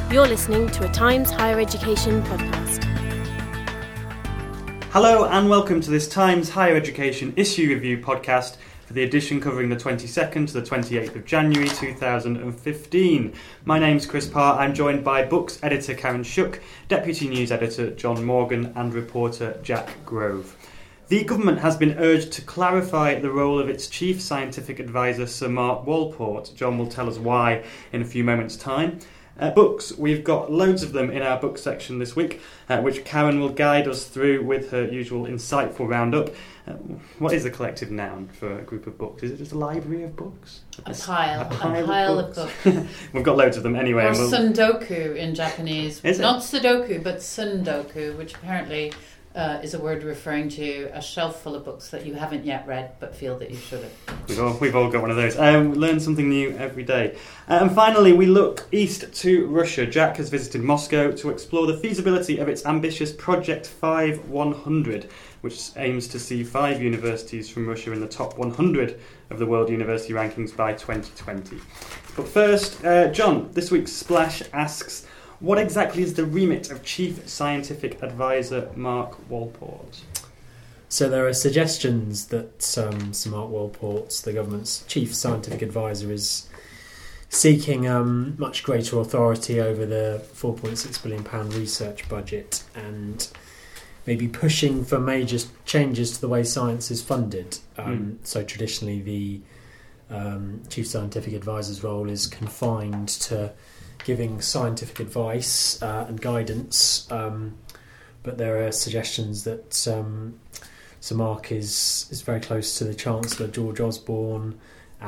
You're listening to a Times Higher Education podcast. Hello and welcome to this Times Higher Education Issue Review podcast for the edition covering the 22nd to the 28th of January 2015. My name's Chris Parr. I'm joined by Books editor Karen Shook, Deputy News Editor John Morgan and reporter Jack Grove. The government has been urged to clarify the role of its Chief Scientific Advisor Sir Mark Walport. John will tell us why in a few moments' time. Books, we've got loads of them in our book section this week, which Karen will guide us through with her usual insightful roundup. What is a collective noun for a group of books? Is it just a library of books? A pile of books. We've got loads of them anyway. Or sundoku in Japanese. Not sudoku, but sundoku, which apparently is a word referring to a shelf full of books that you haven't yet read but feel that you should have. We've all got one of those. We learn something new every day. And finally, we look east to Russia. Jack has visited Moscow to explore the feasibility of its ambitious Project 5100, which aims to see 5 universities from Russia in the top 100 of the World University Rankings by 2020. But first, John, this week's Splash asks, what exactly is the remit of Chief Scientific Advisor Mark Walport? So there are suggestions that Sir Mark Walport, the government's Chief Scientific Advisor, is seeking much greater authority over the £4.6 billion research budget and maybe pushing for major changes to the way science is funded. So traditionally the Chief Scientific Advisor's role is confined to giving scientific advice and guidance, but there are suggestions that Sir Mark is very close to the Chancellor George Osborne,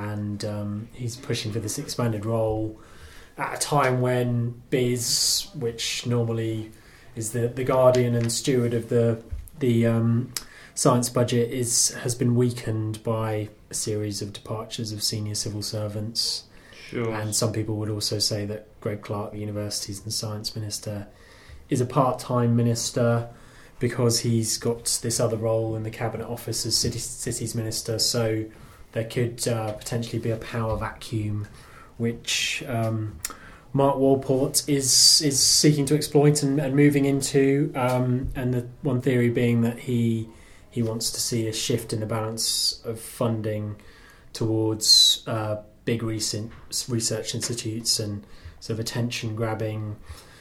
and he's pushing for this expanded role at a time when BIS, which normally is the guardian and steward of the science budget, has been weakened by a series of departures of senior civil servants. Sure. And some people would also say that Greg Clark, the Universities and Science Minister, is a part-time minister because he's got this other role in the Cabinet Office as Cities Minister, so there could potentially be a power vacuum which Mark Walport is seeking to exploit and moving into, and the one theory being that he wants to see a shift in the balance of funding towards big recent research institutes and sort of attention-grabbing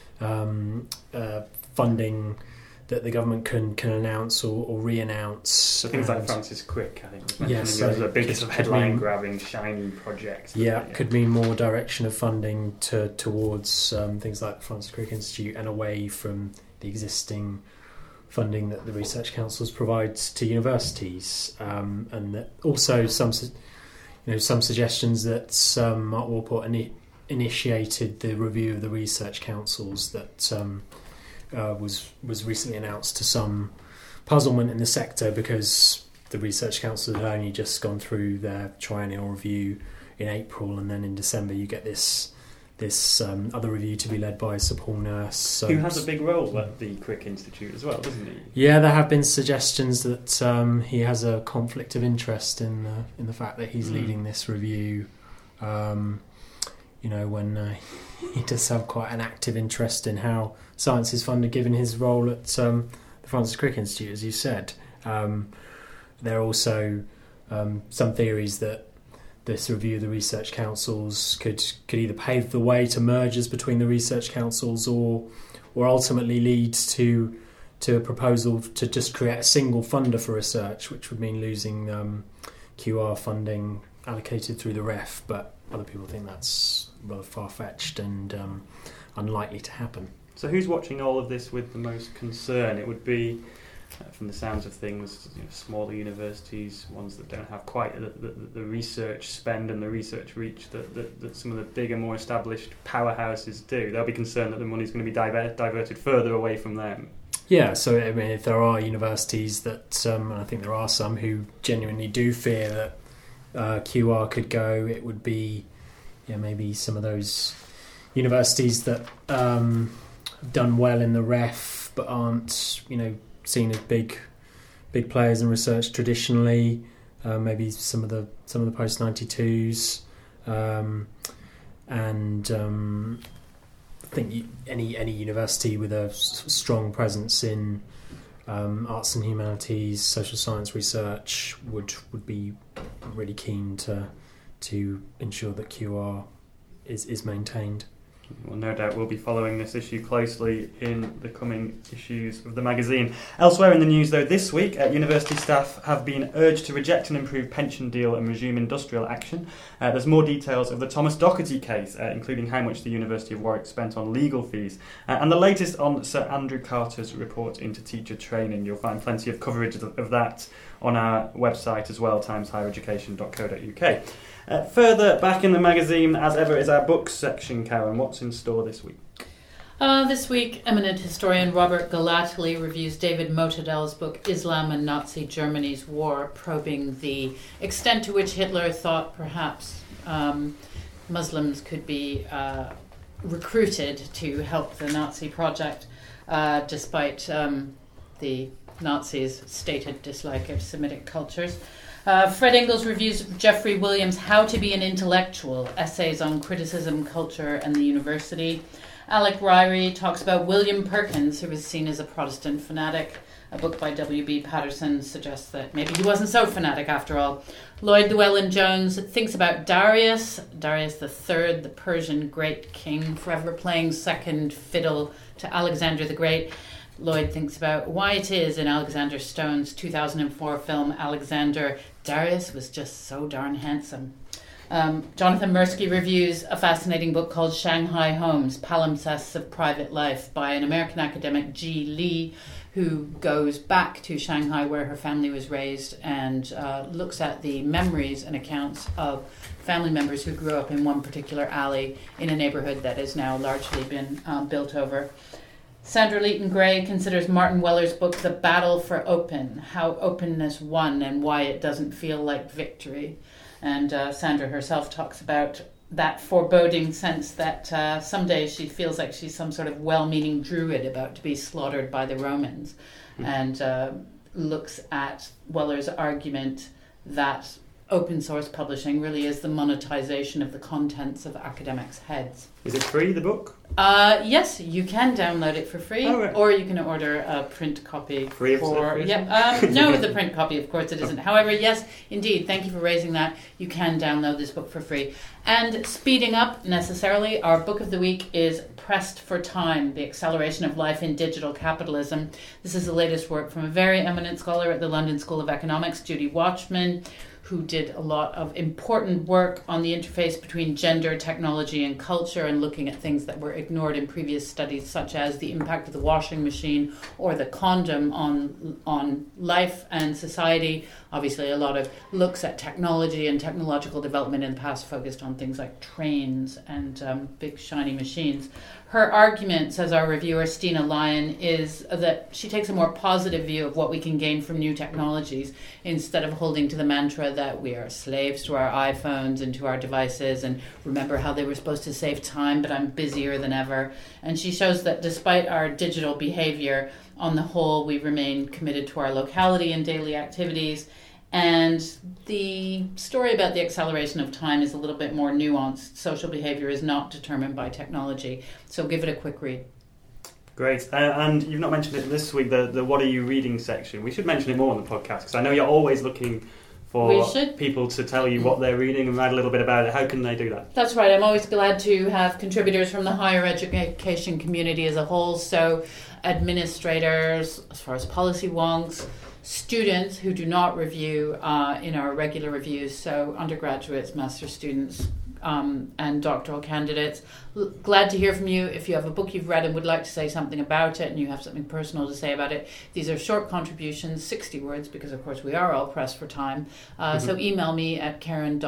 funding that the government can announce or re-announce. So things like Francis Crick, I think, was mentioned. Yes, as a big sort of headline-grabbing, shiny project. Yeah, could mean more direction of funding towards things like the Francis Crick Institute and away from the existing funding that the research councils provide to universities, and that also some suggestions that Mark Walport initiated the review of the research councils that was recently announced to some puzzlement in the sector because the research councils had only just gone through their triennial review in April, and then in December you get this other review to be led by Sir Paul Nurse. Who has a big role at the Crick Institute as well, doesn't he? Yeah, there have been suggestions that he has a conflict of interest in the fact that he's leading this review. When he does have quite an active interest in how science is funded, given his role at the Francis Crick Institute, as you said. There are also some theories that this review of the research councils could either pave the way to mergers between the research councils or ultimately lead to a proposal to just create a single funder for research, which would mean losing QR funding allocated through the REF, but other people think that's rather far-fetched and unlikely to happen. So who's watching all of this with the most concern? It would be, from the sounds of things, smaller universities, ones that don't have quite the research spend and the research reach that some of the bigger, more established powerhouses do. They'll be concerned that the money's going to be diverted further away from them. Yeah, so I mean, if there are universities that, and I think there are some who genuinely do fear that QR could go, it would be maybe some of those universities that have done well in the REF but aren't seen as big players in research traditionally. Maybe some of the post 92s, and think any university with a strong presence in arts and humanities, social science research would be really keen to ensure that QR is maintained. Well, no doubt we'll be following this issue closely in the coming issues of the magazine. Elsewhere in the news, though, this week, university staff have been urged to reject an improved pension deal and resume industrial action. There's more details of the Thomas Docherty case, including how much the University of Warwick spent on legal fees, and the latest on Sir Andrew Carter's report into teacher training. You'll find plenty of coverage of that on our website as well, timeshighereducation.co.uk. Further back in the magazine, as ever, is our books section. Karen, what's in store this week? This week, eminent historian Robert Galately reviews David Motadel's book Islam and Nazi Germany's War, probing the extent to which Hitler thought perhaps Muslims could be recruited to help the Nazi project, despite the Nazis' stated dislike of Semitic cultures. Fred Ingalls reviews Jeffrey Williams' How to Be an Intellectual, Essays on Criticism, Culture and the University. Alec Ryrie talks about William Perkins, who was seen as a Protestant fanatic. A book by W.B. Patterson suggests that maybe he wasn't so fanatic after all. Lloyd Llewellyn-Jones thinks about Darius III, the Persian great king, forever playing second fiddle to Alexander the Great. Lloyd thinks about why it is in Alexander Stone's 2004 film Alexander, Darius was just so darn handsome. Jonathan Mirsky reviews a fascinating book called Shanghai Homes, Palimpsests of Private Life by an American academic, Ji Lee, who goes back to Shanghai where her family was raised and looks at the memories and accounts of family members who grew up in one particular alley in a neighborhood that has now largely been built over. Sandra Leighton-Gray considers Martin Weller's book The Battle for Open, how openness won and why it doesn't feel like victory. And Sandra herself talks about that foreboding sense that someday she feels like she's some sort of well-meaning druid about to be slaughtered by the Romans, and looks at Weller's argument that open source publishing really is the monetization of the contents of academics' heads. Is it free, the book? Yes, you can download it for free, or you can order a print copy. Free of charge? No, the print copy, of course, it isn't. However, yes, indeed, thank you for raising that. You can download this book for free. And speeding up necessarily, our book of the week is Pressed for Time, The Acceleration of Life in Digital Capitalism. This is the latest work from a very eminent scholar at the London School of Economics, Judy Watchman, who did a lot of important work on the interface between gender, technology, and culture, and looking at things that were ignored in previous studies, such as the impact of the washing machine or the condom on life and society. Obviously, a lot of looks at technology and technological development in the past focused on things like trains and big shiny machines. Her argument, says our reviewer Stina Lyon, is that she takes a more positive view of what we can gain from new technologies instead of holding to the mantra that we are slaves to our iPhones and to our devices, and remember how they were supposed to save time, but I'm busier than ever. And she shows that despite our digital behavior, on the whole, we remain committed to our locality and daily activities. And the story about the acceleration of time is a little bit more nuanced. Social behavior is not determined by technology. So give it a quick read. Great. And you've not mentioned it this week, the What Are You Reading section. We should mention it more on the podcast, because I know you're always looking for people to tell you what they're reading and write a little bit about it. How can they do that? That's right. I'm always glad to have contributors from the higher education community as a whole. So administrators, as far as policy wonks, students who do not review in our regular reviews, so undergraduates, master's students, and doctoral candidates. Glad to hear from you. If you have a book you've read and would like to say something about it, and you have something personal to say about it, these are short contributions, 60 words, because of course we are all pressed for time. So email me at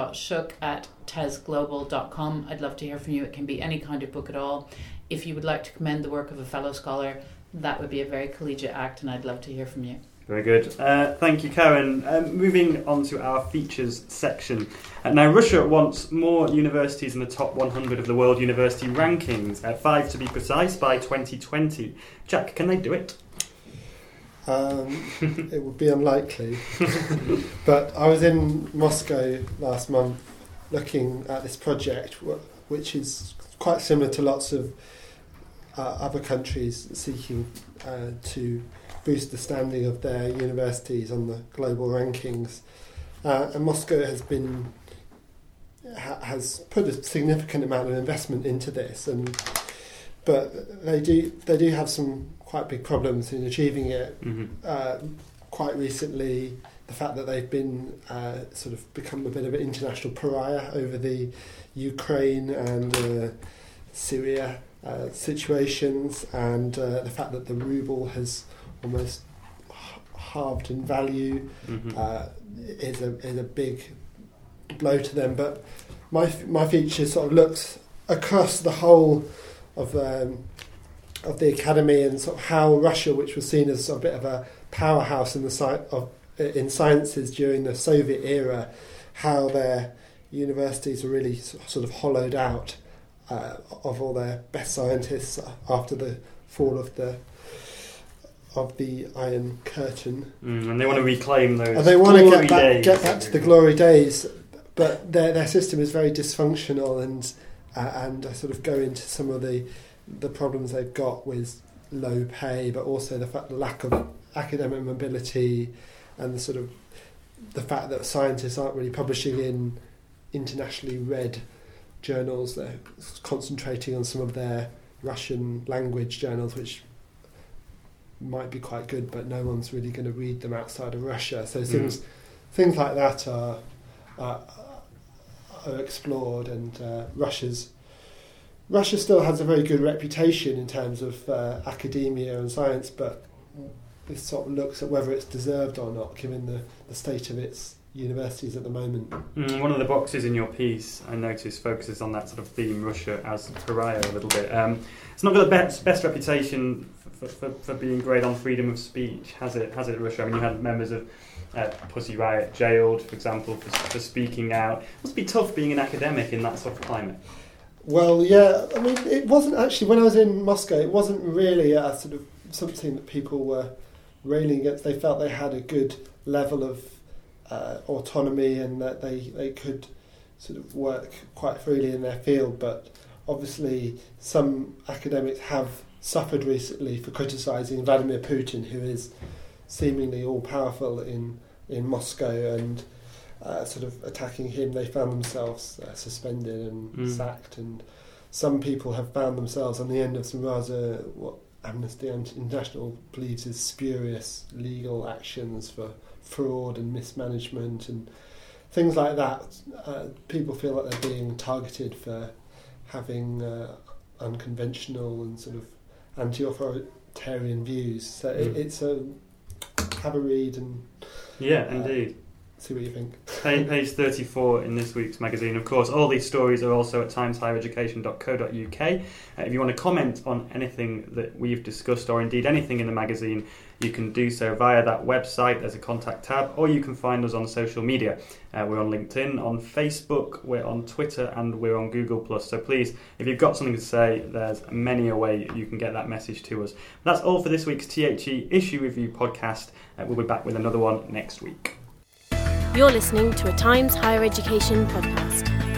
karen.shook@tesglobal.com. I'd love to hear from you. It can be any kind of book at all. If you would like to commend the work of a fellow scholar, that would be a very collegiate act, and I'd love to hear from you. Very good. Thank you, Karen. Moving on to our features section. Now, Russia wants more universities in the top 100 of the World University Rankings, 5 to be precise, by 2020. Jack, can they do it? It would be unlikely. But I was in Moscow last month looking at this project, which is quite similar to lots of other countries seeking to boost the standing of their universities on the global rankings. And Moscow has put a significant amount of investment into this, but they do have some quite big problems in achieving it. Quite recently, the fact that they've been sort of become a bit of an international pariah over the Ukraine and Syria situations, and the fact that the ruble has almost halved in value is a big blow to them. But my feature sort of looks across the whole of the academy, and sort of how Russia, which was seen as a bit of a powerhouse in in sciences during the Soviet era, how their universities were really sort of hollowed out of all their best scientists after the fall of the Iron Curtain. And they want to reclaim those. And they want to get back days. to the glory days, but their system is very dysfunctional, and I sort of go into some of the problems they've got with low pay, but also the lack of academic mobility, and the fact that scientists aren't really publishing in internationally read journals. They're concentrating on some of their Russian language journals, which might be quite good, but no one's really going to read them outside of Russia. So things like that are explored, and Russia still has a very good reputation in terms of academia and science, but this sort of looks at whether it's deserved or not, given the state of its universities at the moment. One of the boxes in your piece, I noticed, focuses on that sort of theme, Russia as pariah, a little bit. It's not got the best reputation for being great on freedom of speech, has it, Russia? I mean, you had members of Pussy Riot jailed, for example, for speaking out. It must be tough being an academic in that sort of climate. Well, yeah, I mean, it wasn't actually, when I was in Moscow, it wasn't really a sort of something that people were railing against. They felt they had a good level of autonomy, and that they could sort of work quite freely in their field. But obviously some academics have suffered recently for criticising Vladimir Putin, who is seemingly all-powerful in Moscow, and sort of attacking him. They found themselves suspended and sacked, and some people have found themselves on the end of some rather what Amnesty International believes is spurious legal actions for fraud and mismanagement and things like that. People feel like they're being targeted for having unconventional and sort of anti-authoritarian views. So it's have a read and indeed. See what you think. Page 34 in this week's magazine. Of course, all these stories are also at timeshighereducation.co.uk. If you want to comment on anything that we've discussed, or indeed anything in the magazine, you can do so via that website. There's a contact tab, or you can find us on social media. We're on LinkedIn, on Facebook, we're on Twitter, and we're on Google+. So please, if you've got something to say, there's many a way you can get that message to us. That's all for this week's THE Issue Review podcast. We'll be back with another one next week. You're listening to a Times Higher Education podcast.